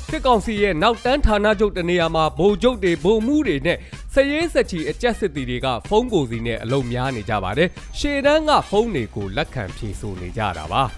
စစ်ကောင်စီရဲ့နောက်တန်းဌာနချုပ်တနေရာမှာဗိုလ်ချုပ်တွေဗိုလ်မှူးတွေနဲ့စရေးစချီအကြက်စစ်တီတွေကဖုန်းကိုစီနဲ့အလုံးများနေကြပါတယ်ရှေ့တန်းကဖုန်းတွေကိုလက်ခံဖြေဆိုနေကြတာပါ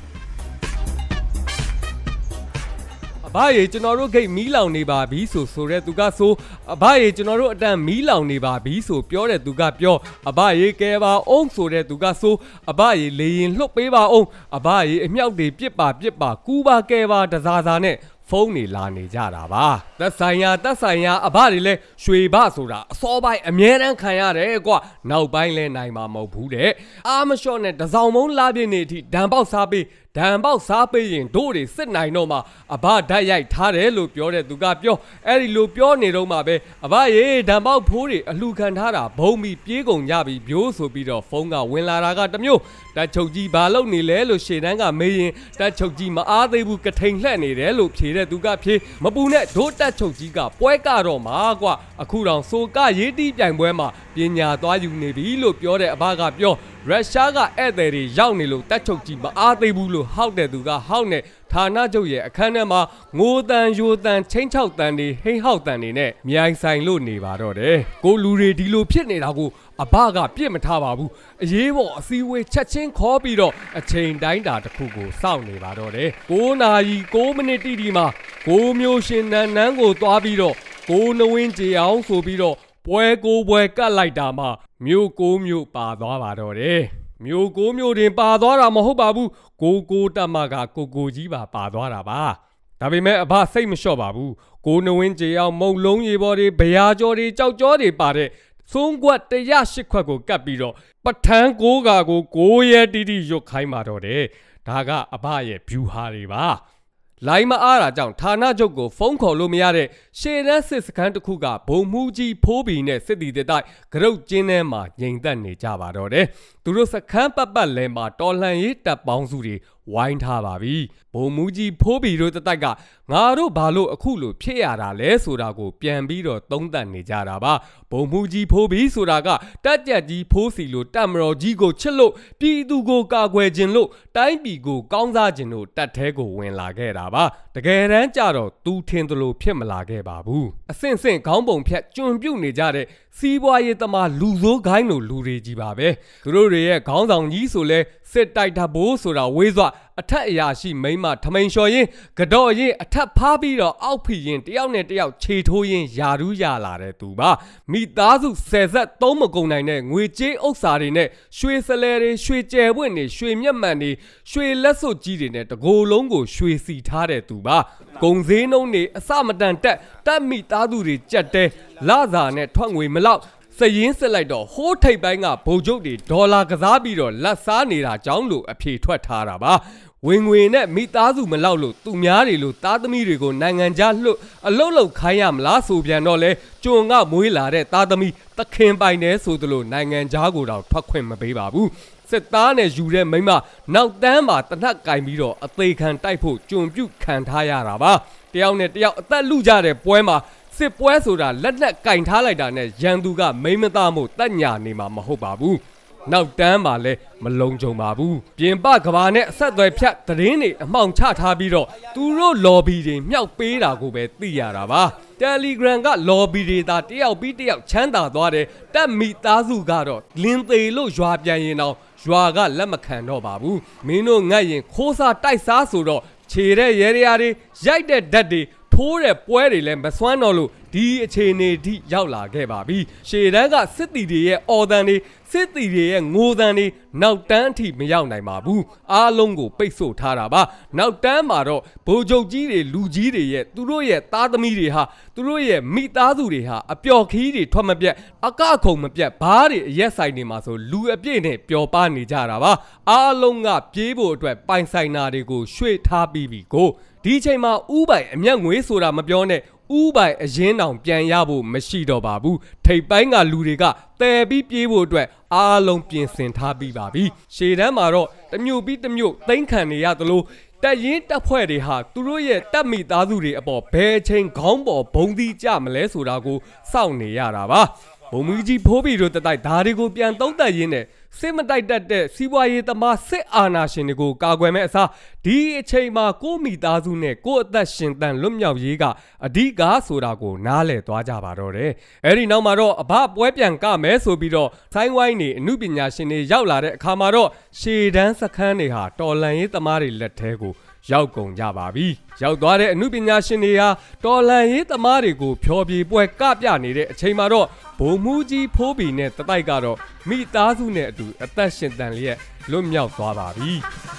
အဘရေကျွန်တော်တို့ဂိတ်မီးလောင်နေပါပြီဆိုတဲ့သူကဆိုအဘရေကျွန်တော်တို့အတန်မီးလောင်နေပါပြီဆိုပြောတဲ့သူကပြောအဘရေကဲပါအောင်ဆိုတဲ့သူကဆိုအဘရေလေရင်လှုပ်ပေးပါအောင်အဘရေအမြောက်တွေပြစ်ပါကူပါကဲပါတစားစားနဲ့ဖုန်းနေလာနေကြတာပါသက်ဆိုင်ရာအဘတွေလဲရွှေဘဆိုတာအစောပိုင်းအမြဲတမ်းခံရတယ်ကွာနောက်ပိုင်းလဲနိုင်မှာမဟုတ်ဘူးတဲ့အာမလျှော့နဲ့တစောင်းမုံလာပြင်းနေအထိဒံပေါက်စားပေးရင်တို့တွေစစ်နိုင်တော့မှအဘဓာတ်ရိုက်ထားတယ်လို့ပြောတဲ့သူကပြောအဲ့ဒီလိုပြောနေတော့မှပဲအဘရေဒံပေါက်ဖိုးတွေအလှခံထားတာဘုံပြီးပြေးကုန်ကြပြီပြိုးဆိုပြီးတော့ဖုန်းကဝင်လာတာကတမျိုးတက်ချုပ်ကြီးဘာလုပ်နေလဲလို့ရှေ့တန်းကမေးရင်တက်ချုပ်ကြီးမအားသေးဘူးကထိန်လှက်နေတယ်လို့ဖြေတဲ့သူကဖြေမပူနဲ့ဒိုးတက်ချုပ်ကြီးကပွဲကတော့မှာကွာအခုတောင်ဆိုကရေးတီးပြိုင်ပွဲမှာပညာသွားယူနေပြီလို့ပြောတဲ့အဘကပြောရုရှားကဧည့်သည်တွေရောက်နေလို့တက်ချုပ်ကြီးမအားသေးဘူးလို့ဟောက်တဲ့သူကဟောက်နေဌာနချုပ်ရဲ့အခန်းထဲမှာငိုတန်ယိုတန်ချင်းချောက်တန်တွေဟိဟောက်တန်တွေနဲ့မြိုင်ဆိုင်လို့နေပါတော့တယ်ကိုလူတွေဒီလိုဖြစ်နေတာကိုအဘကပြစ်မထားပါဘူးအရေးပေါ်အစည်းအဝေးချက်ချင်းခေါ်ပြီးတော့အချိန်တိုင်းတာတစ်ခုကိုစောင့်နေပါတော့တယ်9 နာရီ 9 မိနစ်တိမှာ9မျိုးရှင်နန်းကိုသွားပြီးတော့9နဝင်းကြေအောင်ဆိုပြီးတော့ပွဲကတ်လိုက်တာမှမြို့9မြို့ပါသွားပါတော့တယ်မြို့9မြို့တင်ပါသွားတာမဟုတ်ပါဘူးကိုတက်မကကိုကြီးပါသွားတာပါဒါပေမဲ့အဘစိတ်မလျှော့ပါဘူး9နဝင်းကြေအောင်မုံလုံးရေပေါ်တွေဗျာကြော်တွေကြောက်ကြောတွေပါတဲ့သုံးခွက်108ခွက်ကိုကတ်ပြီးတော့ပထန်း9ကာကို9ရဲတီရွတ်ခိုင်းပါတော့တယ်ဒါကအဘရဲ့ view ဟာတွေပါလိုင်းမအားတာကြောင့်ဌာနချုပ်ကိုဖုန်းခေါ်လို့မရတဲ့ရှေ့တန်းစစ်စခန်းတစ်ခုကဘုံမူကြီးဖိုးဘီနဲ့စစ်တီတဲ့တိုက်ဂရုတ်ကျင်းထဲမှာငြိမ်သက်နေကြပါတော့တယ်သူတို့စခန်းပတ်လဲမှာတော်လှန်ရေးတပ်ပေါင်းစုတွေဝိုင်းထားပါပြီဘုံမူကြီးဖိုးဘီတို့တဲ့တိုက်ကငါတို့ဘာလို့အခုလိုဖြစ်ရတာလဲဆိုတာကိုပြန်ပြီးတော့သုံးသပ်နေကြတာပါဘုံမူကြီးဖိုးဘီဆိုတာကတက်ကြက်ကြီးဖိုးစီလို့တပ်မတော်ကြီးကိုချစ်လို့ပြည်သူကိုကာကွယ်ခြင်းလို့တိုင်းပြည်ကိုကောင်းစားခြင်းလို့တပ်ထဲကိုဝင်လာခဲ့တာပါတကယ်တမ်းကျတော့သူထင်သလိုဖြစ်မလာခဲ့ပါဘူးအဆင့်ခေါင်းပုံဖြတ်ကျွံပြုတ်နေကြတဲ့စီးပွားရေးသမားလူဆိုးခိုင်းလို့လူတွေကြီးပါပဲသူတို့တွေရဲ့ခေါင်းဆောင်ကြီးဆိုလဲစစ်တိုက်တာဘိုးဆိုတာဝေးစွာအထက်အရာရှိမိန်းမထမိန်လျှော်ရင်ကတော့ရင်အထက်ဖားပြီးတော့အောက်ဖီရင်တယောက်နဲ့တယောက်ခြေထိုးရင်ယာရူးရလာတဲ့သူပါမိသားစု10ဆက်သုံးမကုန်နိုင်တဲ့ငွေကြေးဥစ္စာတွေနဲ့ရွှေစလဲတွေရွှေကျယ်ပွင့်တွေရွှေမျက်မှန်တွေရွှေလက်စွပ်ကြီးတွေနဲ့တကိုယ်လုံးကိုရွှေစီထားတဲ့သူပါဂုံစည်းနှုံးတွေအစမတန်တက်မိသားစုတွေကြက်တဲလစာနဲ့ထွက်ငွေမလောက်စရင်စစ်လိုက်တော့ဟိုးထိပ်ပိုင်းကဗိုလ်ချုပ်တွေဒေါ်လာကစားပြီးတော့လက်စားနေတာကြောင့်လို့အဖြေထွက်ထားတာပါဝင်ငွေနဲ့မိသားစုမလောက်လို့သူများတွေလို့သားသမီးတွေကိုနိုင်ငံခြားလွတ်အလုတ်လောက်ခိုင်းရမလားဆိုပြန်တော့လဲကျွန်ကမွေးလာတဲ့သားသမီးသခင်ပိုင်တယ်ဆိုသလိုနိုင်ငံခြားကိုတော့ထွက်ခွင့်မပေးပါဘူးစစ်သားနဲ့ယူတဲ့မိန်းမနောက်တန်းမှာတနက်ကင်ပြီးတော့အသေးခံတိုက်ဖို့ကြုံပြုတ်ခံထားရတာပါတယောက်နဲ့တယောက်အသက်လူကြတဲ့ပွဲမှာစစ်ပွဲဆိုတာလက်နက်ကင်ထားလိုက်တာနဲ့ရန်သူကမိမသားမို့တက်ညာနေမှာမဟုတ်ပါဘူးနောက်တန်းမှာလည်းမလုံးကြုံပါဘူးပြင်ပကဘာနဲ့အဆက်အသွယ်ဖြတ်သတင်းတွေအမှောင်ချထားပြီးတော့သူတို့ lobby တွေမြောက်ပေးတာကိုပဲသိရတာပါ Telegram က lobby တွေသာတယောက်ပြီးတယောက်ချမ်းသာသွားတယ်တက်မိသားစုကတော့လင်းသေးလို့ရွာပြန်ရင်တော့ရွာကလက်မခံတော့ပါဘူးမင်းတို့ငတ်ရင်ခိုးစားတိုက်စားဆိုတော့ခြေတဲ့ရဲရတွေရိုက်တဲ့ဓာတ်တွေထိုးတဲ့ပွဲတွေလည်းမစွမ်းတော့လို့ဒီအခြေအနေထိရောက်လာခဲ့ပါပြီရှေ့တန်းကစစ်တီတွေရဲ့အော်တန်တွေစစ်တီတွေရဲ့ငိုတန်တွေနောက်တန်းအထိမရောက်နိုင်ပါဘူးအားလုံးကိုပိတ်ဆို့ထားတာပါနောက်တန်းမှာတော့ဗိုလ်ချုပ်ကြီးတွေလူကြီးတွေရဲ့သူတို့ရဲ့သားသမီးတွေဟာသူတို့ရဲ့မိသားစုတွေဟာအပျော်ခီးတွေထွက်မပြတ်အကခုံမပြတ်ဘားတွေအရက်ဆိုင်တွေမှာဆိုလူအပြည့်နဲ့ပျော်ပါနေကြတာပါအားလုံးကပြေးဖို့အတွက်ပိုင်ဆိုင်နာတွေကိုရွှေ့ထားပြီးပြီကိုဒီအချိန်မှာဥပိုင်အမျက်ငွေဆိုတာမပြောနဲ့ဥပိုင်အရင်တောင်ပြန်ရဖို့မရှိတော့ပါဘူးထိပ်ပိုင်းကလူတွေကတဲပြီးပြေးဖို့အတွက်အားလုံးပြင်ဆင်ထားပြီးပါပြီရှေ့တန်းမှာတော့တမျိုးပြီးတမျိုးသိမ်းခံနေရသလိုတက်ရင်တက်ဖွဲ့တွေဟာသူတို့ရဲ့တက်မိသားစုတွေအပေါ်ဘယ်ချိန်ခေါင်းပေါ်ဘုံသီးကြမလဲဆိုတာကိုစောင့်နေရတာပါဘုံမူကြီးဖိုးဘီတို့တိုက်ဒါတွေကိုပြန်သုံးသပ်ရင်းနဲ့စစ်မတိုက်တတ်တဲ့စီးပွားရေးသမားစစ်အာဏာရှင်တွေကိုကာကွယ်မဲ့အစားဒီအချိန်မှာကိုမိသားစုနဲ့ကိုအသက်ရှင်သန်လွတ်မြောက်ရေးကအဓိကဆိုတာကိုနားလည်သွားကြပါတော့တယ်။အဲဒီနောက်မှာတော့အဘပွဲပြန်ကမယ်ဆိုပြီးတော့ဆိုင်းဝိုင်းနေအမှုပညာရှင်တွေရောက်လာတဲ့အခါမှာတော့ရှေ့တန်းစခန်းတွေဟာတော်လန်ရေးသမားတွေလက်ထဲကိုရောက်ကုန်ကြပါပြီ။ရောက်သွားတဲ့အမှုပညာရှင်တွေဟာတော်လန်ရေးသမားတွေကိုဖျော်ဖြေပွဲကပြနေတဲ့အချိန်မှာတော့ဘုံမူကြီးဖိုးဘီနဲ့တတိုက်ကတော့မိသားစုနဲ့အတူအသက်ရှင်သန်လျက်လွတ်မြောက်သွားပါပြီ။